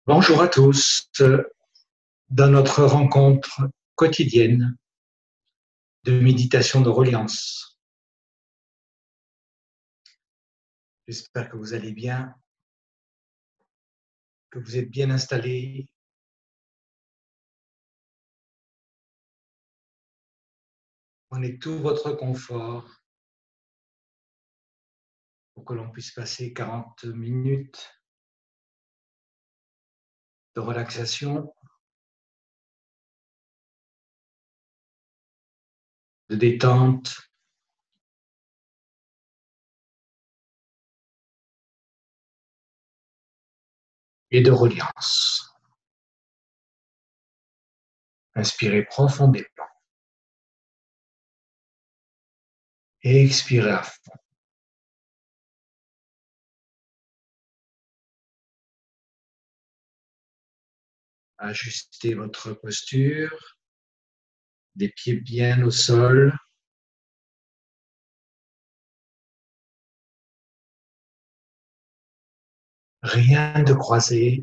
Bonjour à tous. Dans notre rencontre quotidienne de méditation de reliance. J'espère que vous allez bien, que vous êtes bien installés. Prenez tout votre confort pour que l'on puisse passer 40 minutes de relaxation, de détente, et de reliance. Inspirez profondément et expirez à fond. Ajustez votre posture, des pieds bien au sol. Rien de croisé.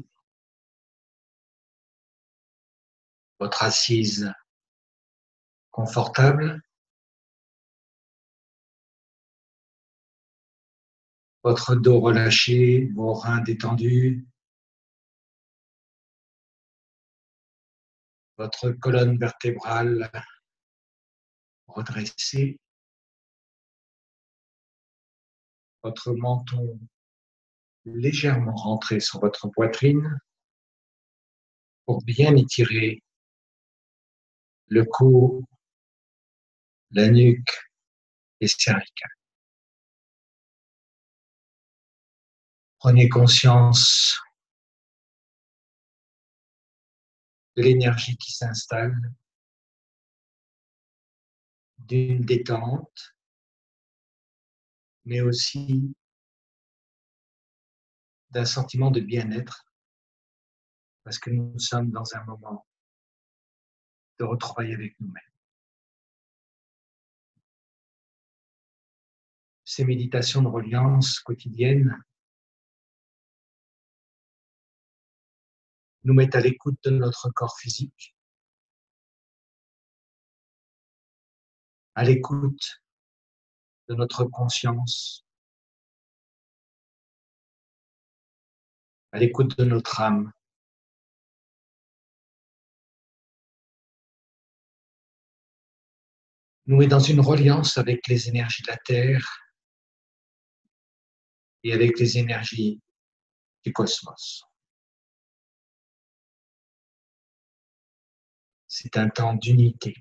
Votre assise confortable. Votre dos relâché, vos reins détendus. Votre colonne vertébrale redressée. Votre menton légèrement rentré sur votre poitrine pour bien étirer le cou, la nuque et cervicales. Prenez conscience de l'énergie qui s'installe, d'une détente, mais aussi d'un sentiment de bien-être, parce que nous sommes dans un moment de retrouvailles avec nous-mêmes. Ces méditations de reliance quotidiennes nous mettent à l'écoute de notre corps physique, à l'écoute de notre conscience, à l'écoute de notre âme. Nous met dans une reliance avec les énergies de la Terre et avec les énergies du cosmos. C'est un temps d'unité.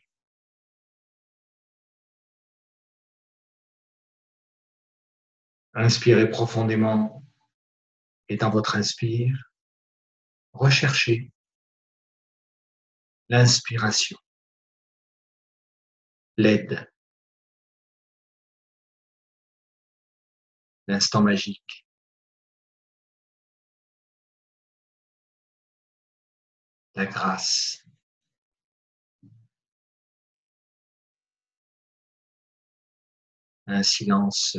Inspirez profondément et dans votre inspire, recherchez l'inspiration, l'aide, l'instant magique. La grâce. Un silence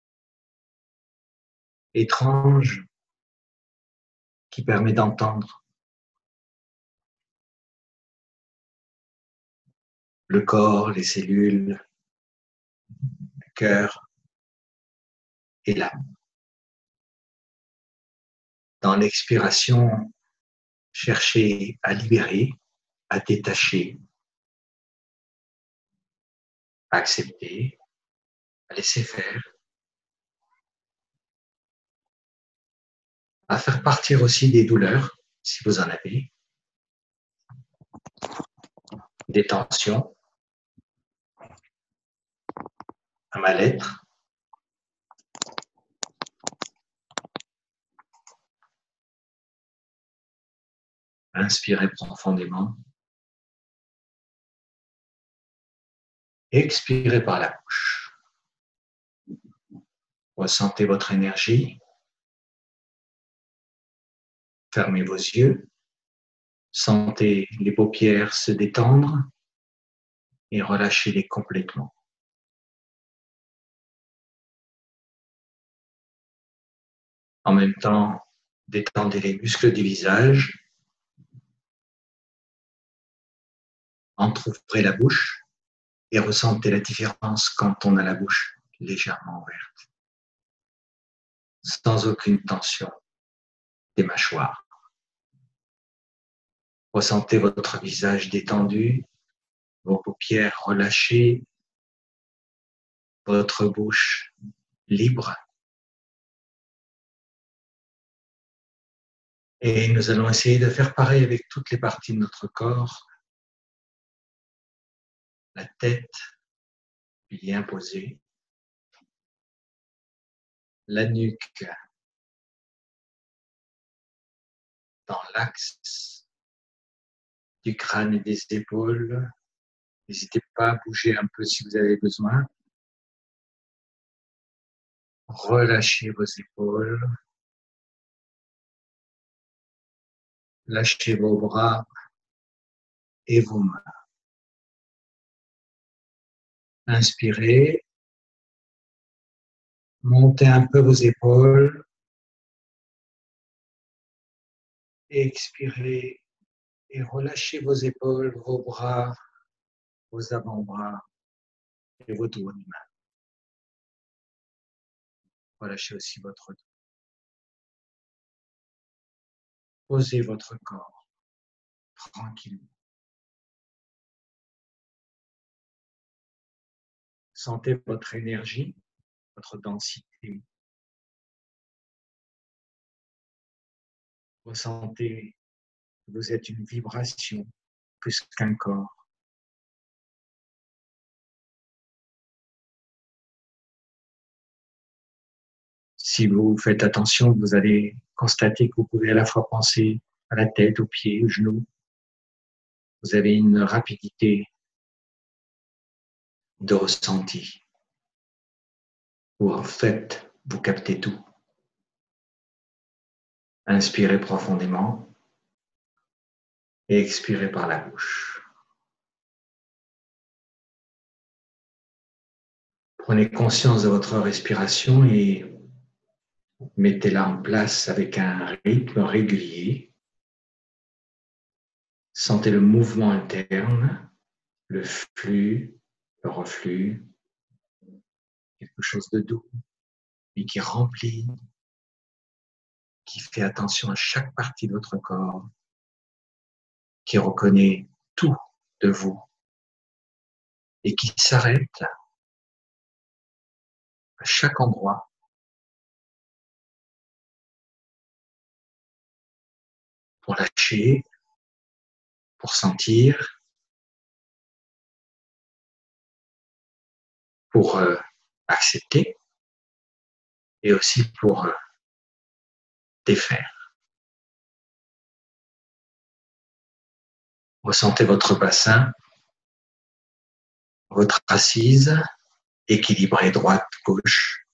étrange qui permet d'entendre le corps, les cellules, le cœur et l'âme. Dans l'expiration, cherchez à libérer, à détacher, à accepter, à laisser faire, à faire partir aussi des douleurs, si vous en avez, des tensions, un mal-être. Inspirez profondément. Expirez par la bouche. Ressentez votre énergie. Fermez vos yeux. Sentez les paupières se détendre et relâchez-les complètement. En même temps, Détendez les muscles du visage. Entr'ouvrez la bouche et ressentez la différence quand on a la bouche légèrement ouverte, sans aucune tension des mâchoires. Ressentez votre visage détendu, vos paupières relâchées, votre bouche libre. Et nous allons essayer de faire pareil avec toutes les parties de notre corps. La tête bien posée, la nuque dans l'axe du crâne et des épaules. N'hésitez pas à bouger un peu si vous avez besoin. Relâchez vos épaules. Lâchez vos bras et vos mains. Inspirez. Montez un peu vos épaules. Expirez et relâchez vos épaules, vos bras, vos avant-bras et vos doigts de main. Relâchez aussi votre dos. Posez votre corps tranquillement. Sentez votre énergie, votre densité. Ressentez que vous êtes une vibration plus qu'un corps. Si vous faites attention, vous allez constater que vous pouvez à la fois penser à la tête, aux pieds, aux genoux. Vous avez une rapidité de ressenti où en fait vous captez tout. Inspirez profondément et expirez par la bouche. Prenez conscience de votre respiration et mettez-la en place avec un rythme régulier. Sentez le mouvement interne, le flux, le reflux, quelque chose de doux et qui remplit, qui fait attention à chaque partie de votre corps, qui reconnaît tout de vous et qui s'arrête à chaque endroit pour lâcher, pour sentir, pour accepter et aussi pour défaire. Ressentez votre bassin, votre assise, équilibrée droite-gauche,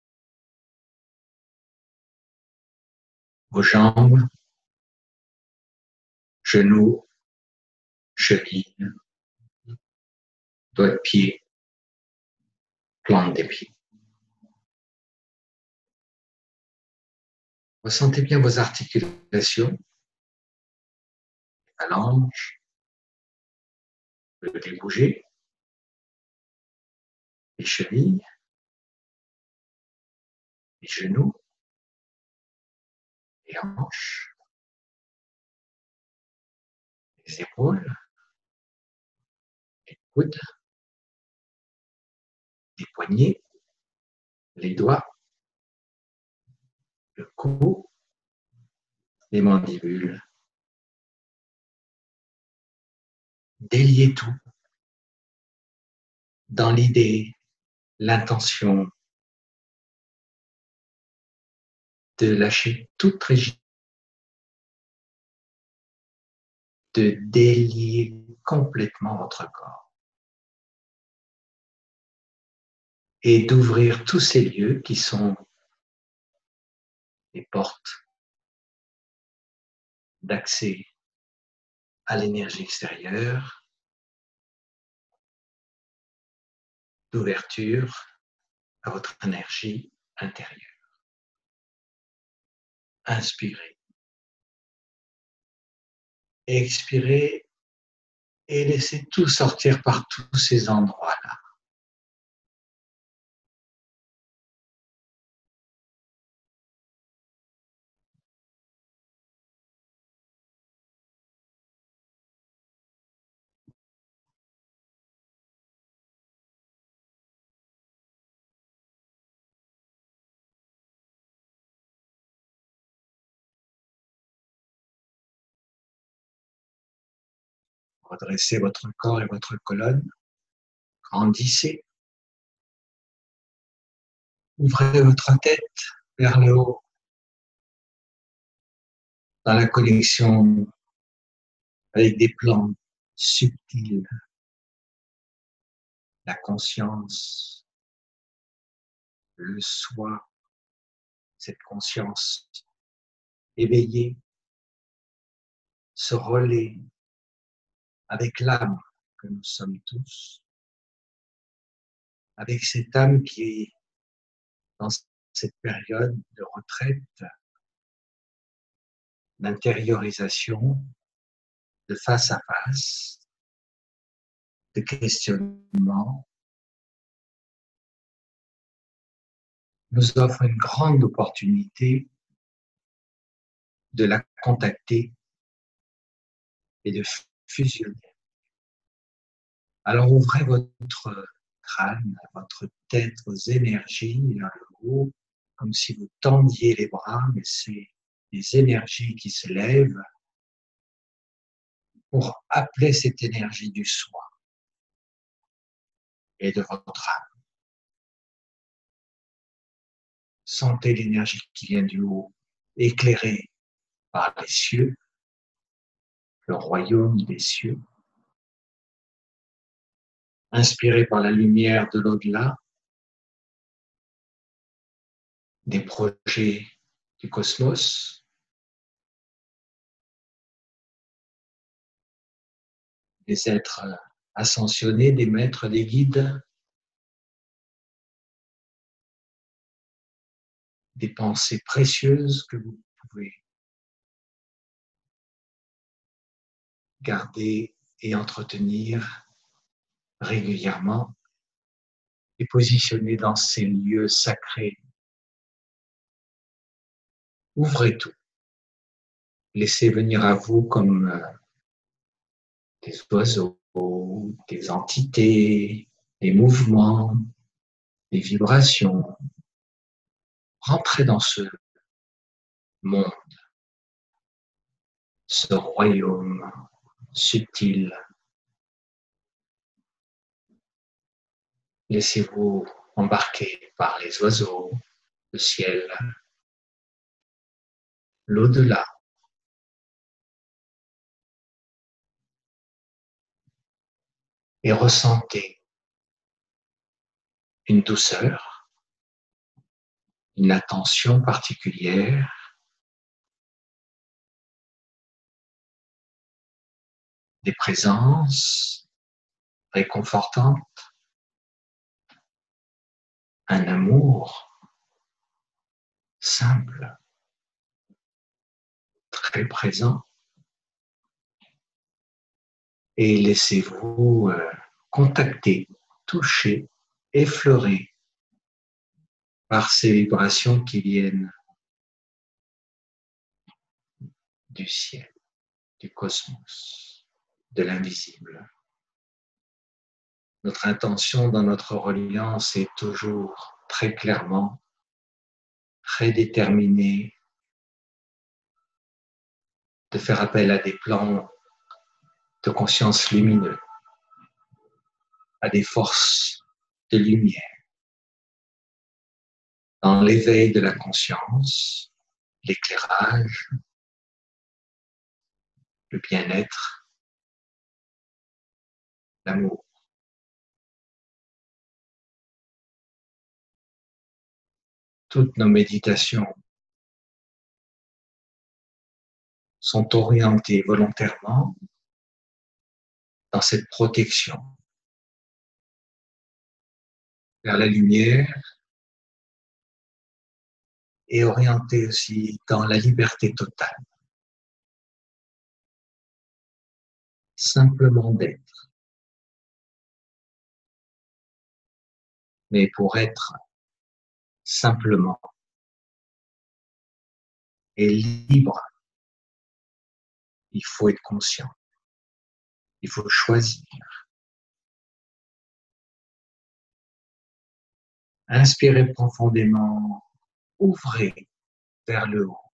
vos jambes, genoux, chevilles, doigts de pied, plante des pieds. Ressentez bien vos articulations, phalanges, les bouger, les chevilles, les genoux, les hanches, les épaules, les coudes, les poignets, les doigts, le cou, les mandibules. Déliez tout dans l'idée, l'intention de lâcher toute rigidité, de délier complètement votre corps et d'ouvrir tous ces lieux qui sont les portes d'accès à l'énergie extérieure, d'ouverture à votre énergie intérieure. Inspirez. Expirez et laissez tout sortir par tous ces endroits-là. Redressez votre corps et votre colonne. Grandissez. Ouvrez votre tête vers le haut dans la connexion avec des plans subtils, la conscience, le soi, cette conscience éveillée, ce relais avec l'âme que nous sommes tous, avec cette âme qui est dans cette période de retraite, d'intériorisation, de face à face, de questionnement, nous offre une grande opportunité de la contacter et de fusionner. Alors ouvrez votre crâne, votre tête, vos énergies vers le haut, comme si vous tendiez les bras, mais c'est les énergies qui se lèvent pour appeler cette énergie du soi et de votre âme. Sentez l'énergie qui vient du haut, éclairée par les cieux, le royaume des cieux. Inspirée par la lumière de l'au-delà, des projets du cosmos, des êtres ascensionnés, des maîtres, des guides, des pensées précieuses que vous pouvez garder et entretenir régulièrement et positionner dans ces lieux sacrés. Ouvrez tout. Laissez venir à vous comme des oiseaux, des entités, des mouvements, des vibrations. Rentrez dans ce monde, ce royaume subtil. Laissez-vous embarquer par les oiseaux, le ciel, l'au-delà. Et ressentez une douceur, une attention particulière, des présences réconfortantes, un amour simple, très présent. Et laissez-vous contacter, toucher, effleurer par ces vibrations qui viennent du ciel, du cosmos, de l'invisible. Notre intention dans notre reliance est toujours très clairement, très déterminée, de faire appel à des plans de conscience lumineux, à des forces de lumière, dans l'éveil de la conscience, l'éclairage, le bien-être, l'amour. Toutes nos méditations sont orientées volontairement dans cette protection vers la lumière, et orienté aussi dans la liberté totale. Simplement d'être. Mais pour être simplement et libre, il faut être conscient. Il faut choisir. Inspirez profondément, ouvrez vers le haut.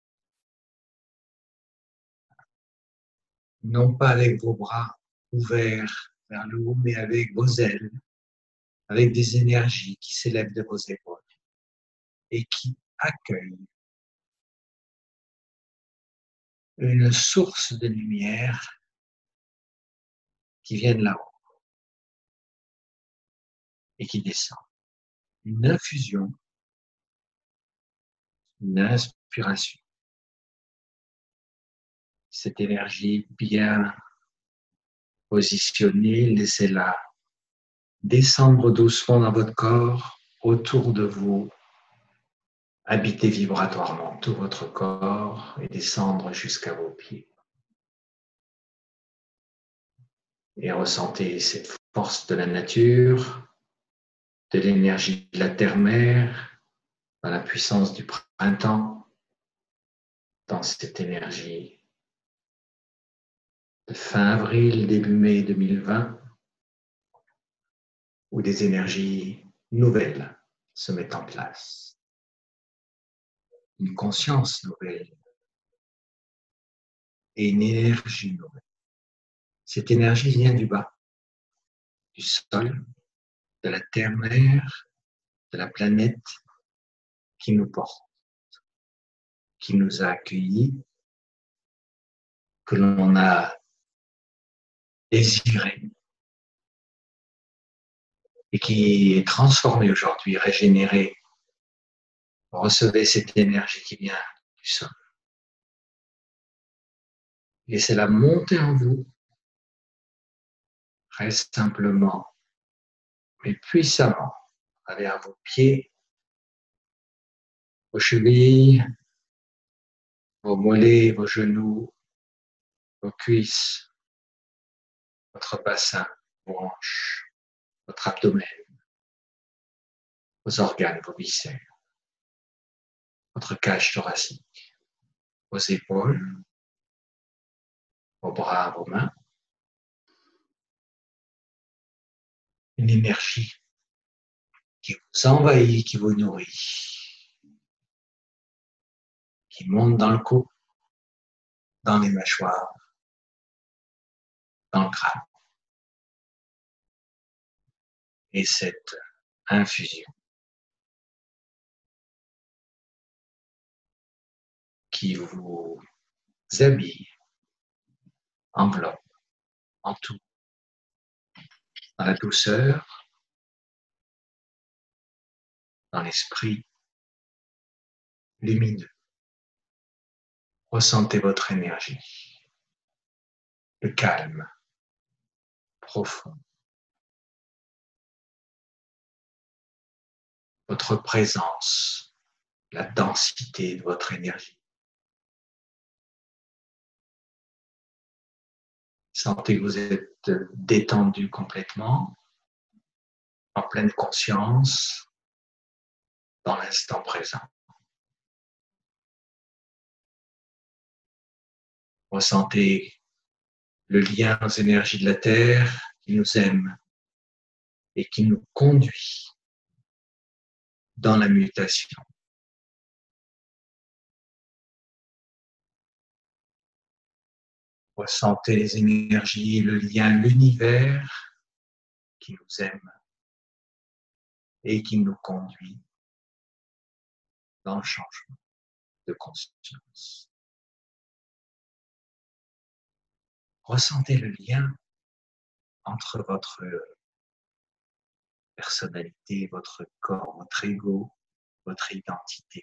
Non pas avec vos bras ouverts vers le haut, mais avec vos ailes, avec des énergies qui s'élèvent de vos épaules et qui accueillent une source de lumière qui vient de là-haut et qui descend. Une infusion, une inspiration. Cette énergie bien positionnée, laissez-la descendre doucement dans votre corps, autour de vous, habiter vibratoirement tout votre corps et descendre jusqu'à vos pieds. Et ressentez cette force de la nature, de l'énergie de la terre-mère, dans la puissance du printemps, dans cette énergie de fin avril, début mai 2020, où des énergies nouvelles se mettent en place. Une conscience nouvelle et une énergie nouvelle. Cette énergie vient du bas, du sol, de la terre-mère, de la planète qui nous porte, qui nous a accueillis, que l'on a désiré et qui est transformée aujourd'hui, régénérée. Recevez cette énergie qui vient du sol. Laissez-la monter en vous. Reste simplement, mais puissamment, à travers vos pieds, vos chevilles, vos mollets, vos genoux, vos cuisses, votre bassin, vos hanches, votre abdomen, vos organes, vos viscères, votre cage thoracique, vos épaules, vos bras, vos mains. Une énergie qui vous envahit, qui vous nourrit, qui monte dans le cou, dans les mâchoires, dans le crâne. Et cette infusion qui vous habille, enveloppe, entoure, dans la douceur, dans l'esprit lumineux. Ressentez votre énergie, le calme profond, votre présence, la densité de votre énergie. Sentez que vous êtes détendu complètement, en pleine conscience, dans l'instant présent. Ressentez le lien aux énergies de la Terre qui nous aime et qui nous conduit dans la mutation. Ressentez les énergies, le lien, l'univers qui nous aime et qui nous conduit dans le changement de conscience. Ressentez le lien entre votre personnalité, votre corps, votre ego, votre identité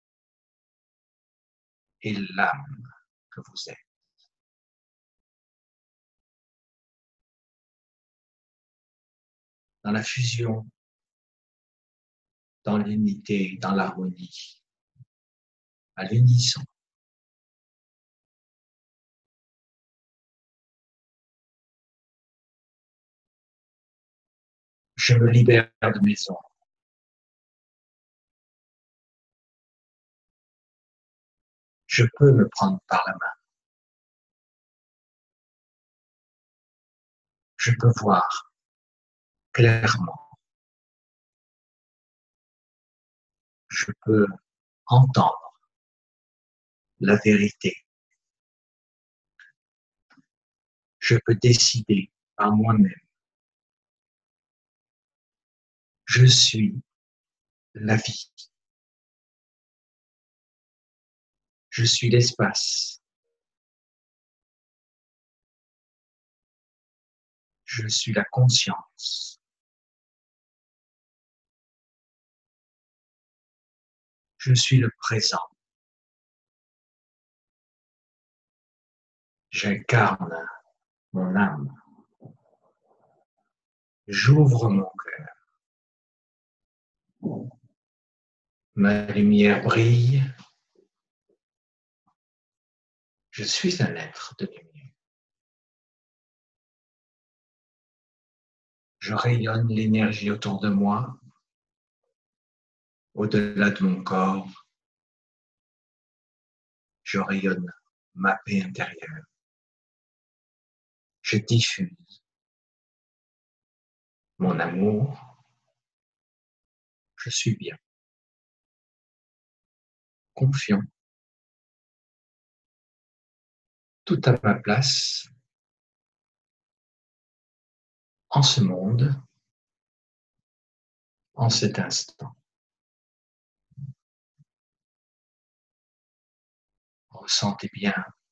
et l'âme que vous êtes. Dans la fusion, dans l'unité, dans l'harmonie, à l'unisson. Je me libère de mes ombres. Je peux me prendre par la main. Je peux voir clairement. Je peux entendre la vérité. Je peux décider par moi-même. Je suis la vie. Je suis l'espace. Je suis la conscience. Je suis le présent. J'incarne mon âme. J'ouvre mon cœur. Ma lumière brille. Je suis un être de lumière. Je rayonne l'énergie autour de moi, au-delà de mon corps. Je rayonne ma paix intérieure. Je diffuse mon amour. Je suis bien, confiant, tout à ma place en ce monde, en cet instant. Ressentez bien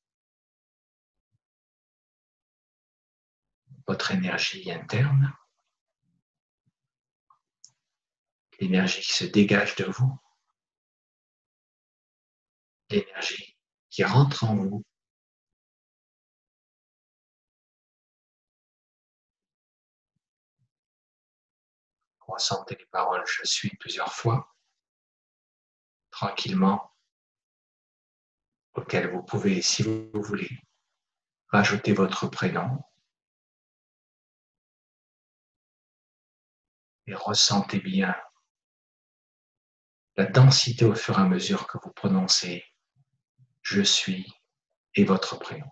votre énergie interne, l'énergie qui se dégage de vous, l'énergie qui rentre en vous. Ressentez les paroles « je suis » plusieurs fois, tranquillement, auxquelles vous pouvez, si vous voulez, rajouter votre prénom et ressentez bien la densité au fur et à mesure que vous prononcez « je suis » et votre prénom.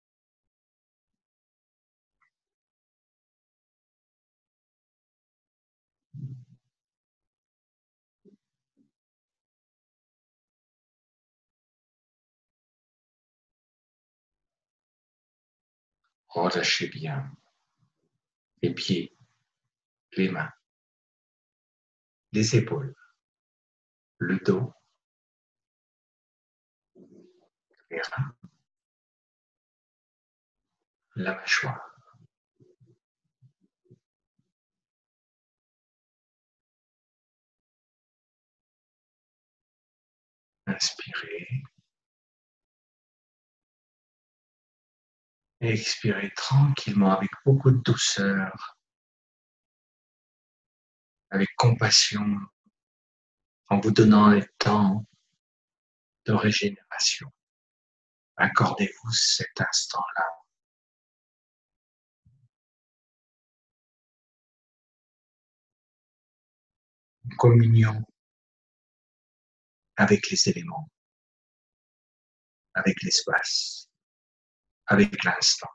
Relâchez bien les pieds, les mains, les épaules, le dos, les reins, la mâchoire. Inspirez et expirez tranquillement avec beaucoup de douceur, avec compassion, en vous donnant le temps de régénération. Accordez-vous cet instant-là. En communion avec les éléments, avec l'espace, avec l'instant.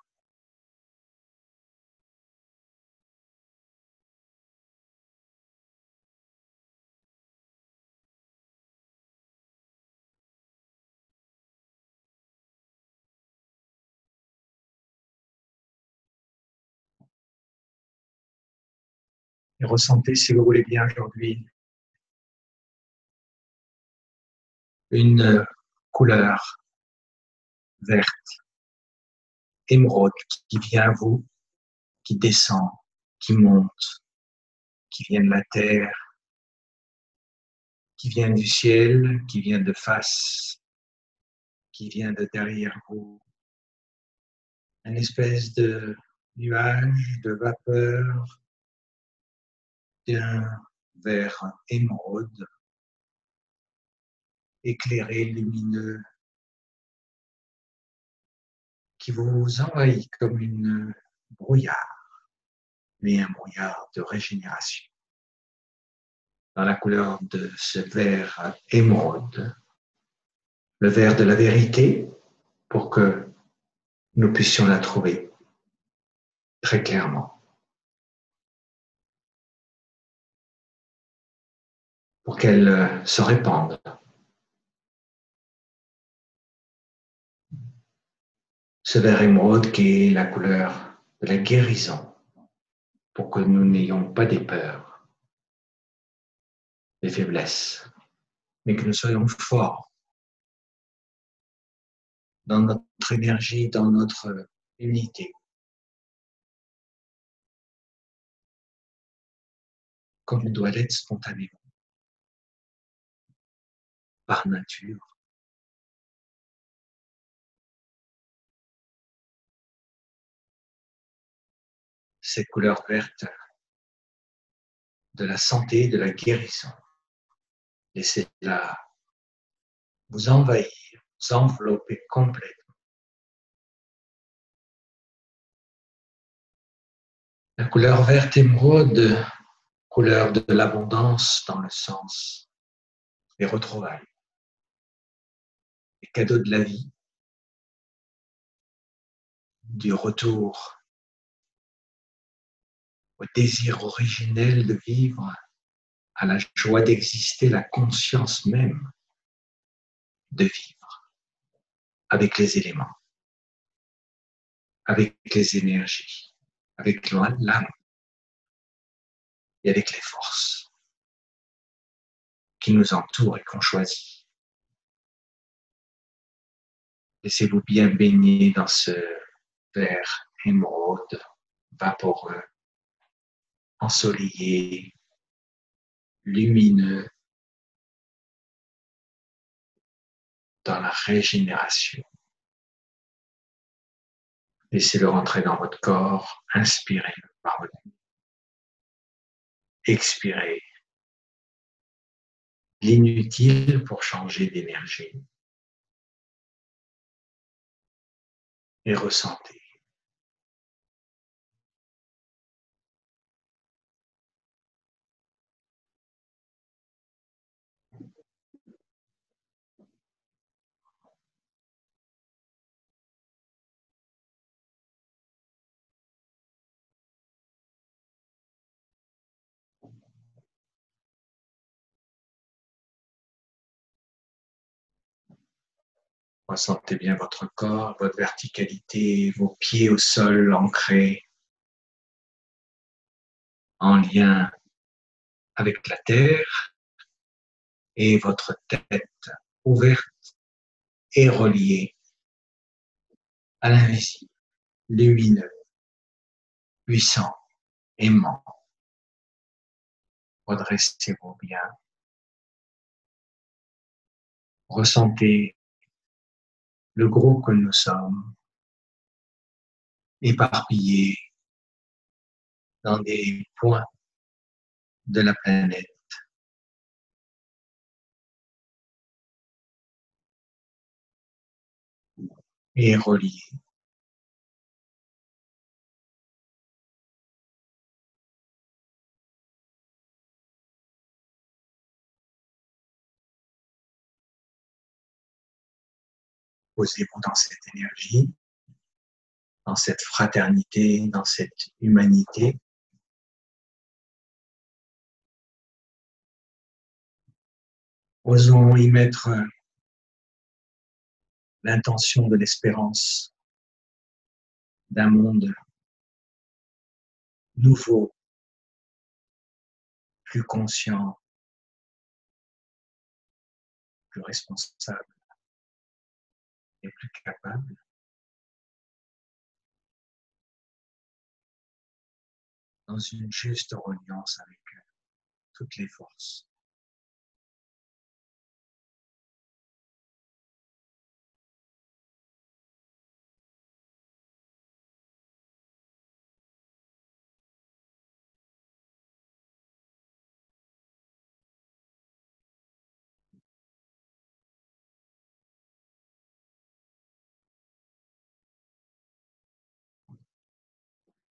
Et ressentez, si vous voulez bien aujourd'hui, une couleur verte, émeraude qui vient à vous, qui descend, qui monte, qui vient de la terre, qui vient du ciel, qui vient de face, qui vient de derrière vous. Une espèce de nuage, de vapeur, d'un vert émeraude éclairé, lumineux, qui vous envahit comme une brouillard, mais un brouillard de régénération. Dans la couleur de ce vert émeraude, le vert de la vérité, pour que nous puissions la trouver très clairement, pour qu'elle se répande. Ce vert émeraude qui est la couleur de la guérison, pour que nous n'ayons pas des peurs, des faiblesses, mais que nous soyons forts dans notre énergie, dans notre unité, comme il doit l'être spontanément, par nature. Cette couleur verte de la santé, de la guérison. Laissez-la vous envahir, vous envelopper complètement. La couleur verte émeraude, couleur de l'abondance dans le sens des retrouvailles, des cadeaux de la vie, du retour au désir originel de vivre, à la joie d'exister, la conscience même de vivre avec les éléments, avec les énergies, avec l'âme et avec les forces qui nous entourent et qu'on choisit. Laissez-vous bien baigner dans ce vert émeraude, vaporeux, ensoleillé, lumineux, dans la régénération. Laissez-le rentrer dans votre corps, inspirez-le par votre nez, expirez l'inutile pour changer d'énergie et ressentez. Ressentez bien votre corps, votre verticalité, vos pieds au sol ancrés, en lien avec la terre et votre tête ouverte et reliée à l'invisible, lumineux, puissant, aimant. Redressez-vous bien. Ressentez le groupe que nous sommes, éparpillés dans des points de la planète. Et reliés. Posez-vous dans cette énergie, dans cette fraternité, dans cette humanité. Osons y mettre l'intention de l'espérance d'un monde nouveau, plus conscient, plus responsable et plus capable, dans une juste reliance avec toutes les forces.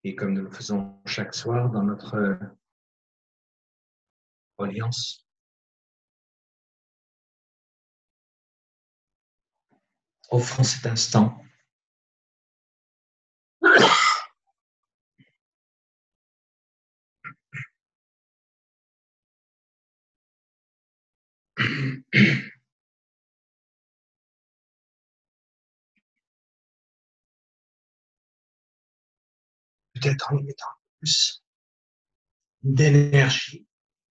Et comme nous le faisons chaque soir dans notre alliance, offrons cet instant peut-être en y mettant plus d'énergie.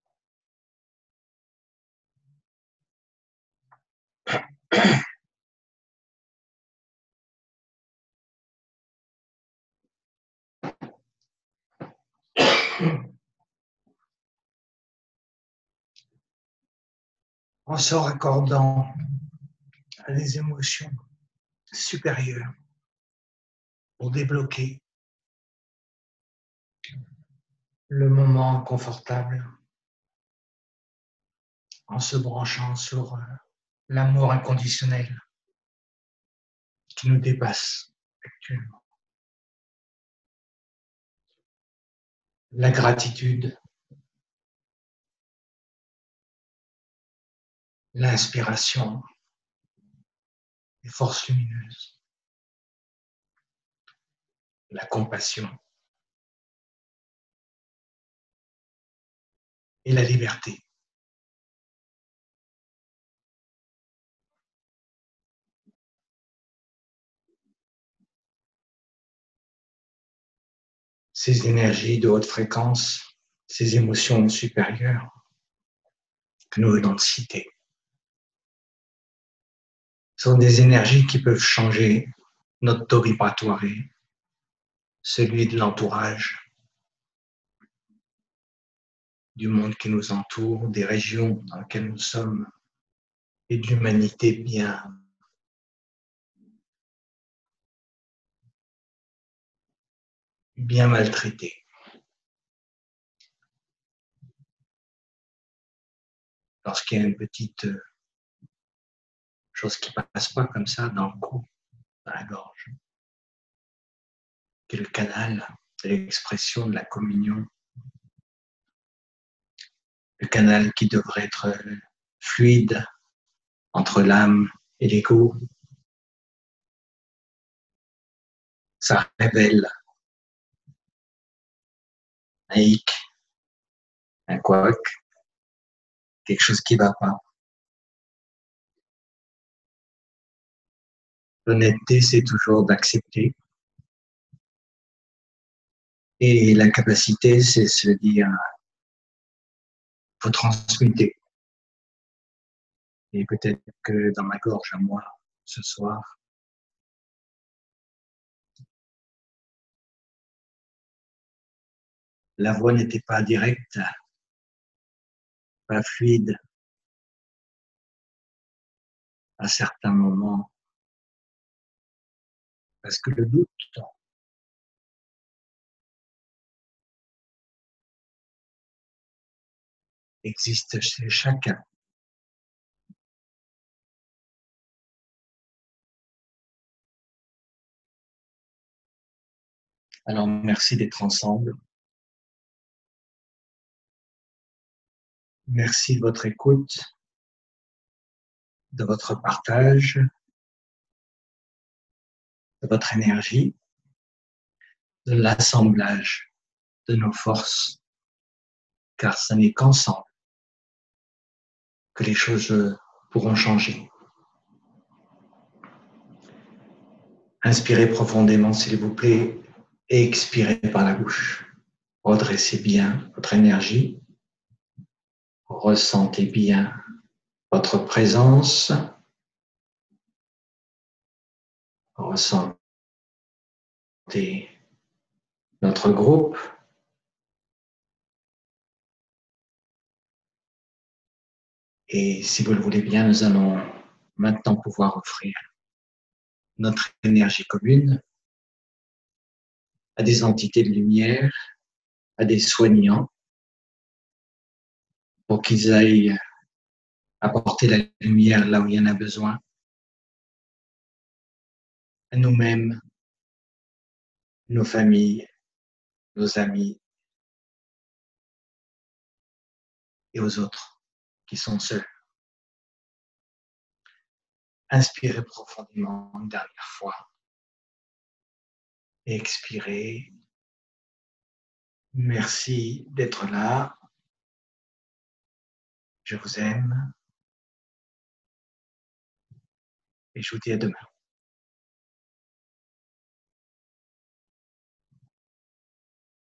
En se raccordant à des émotions supérieures pour débloquer le moment confortable en se branchant sur l'amour inconditionnel qui nous dépasse actuellement. La gratitude, l'inspiration, les forces lumineuses, la compassion et la liberté. Ces énergies de haute fréquence, ces émotions supérieures que nous venons de citer, sont des énergies qui peuvent changer notre taux vibratoire, celui de l'entourage, du monde qui nous entoure, des régions dans lesquelles nous sommes et de l'humanité bien maltraitée. Lorsqu'il y a une petite chose qui ne passe pas comme ça dans le cou, dans la gorge, qui est le canal de l'expression de la communion, le canal qui devrait être fluide entre l'âme et l'ego, ça révèle un hic, un couac, quelque chose qui ne va pas. L'honnêteté, c'est toujours d'accepter. Et la capacité, c'est se dire, faut transmuter. Et peut-être que dans ma gorge à moi, ce soir, la voix n'était pas directe, pas fluide à certains moments, parce que le doute existe chez chacun. Alors merci d'être ensemble. Merci de votre écoute, de votre partage, de votre énergie, de l'assemblage de nos forces, car ce n'est qu'ensemble que les choses pourront changer. Inspirez profondément, s'il vous plaît, et expirez par la bouche. Redressez bien votre énergie. Ressentez bien votre présence. Ressentez notre groupe. Et si vous le voulez bien, nous allons maintenant pouvoir offrir notre énergie commune à des entités de lumière, à des soignants, pour qu'ils aillent apporter la lumière là où il y en a besoin, à nous-mêmes, nos familles, nos amis et aux autres qui sont seuls. Inspirez profondément une dernière fois et expirez. Merci d'être là. Je vous aime et je vous dis à demain.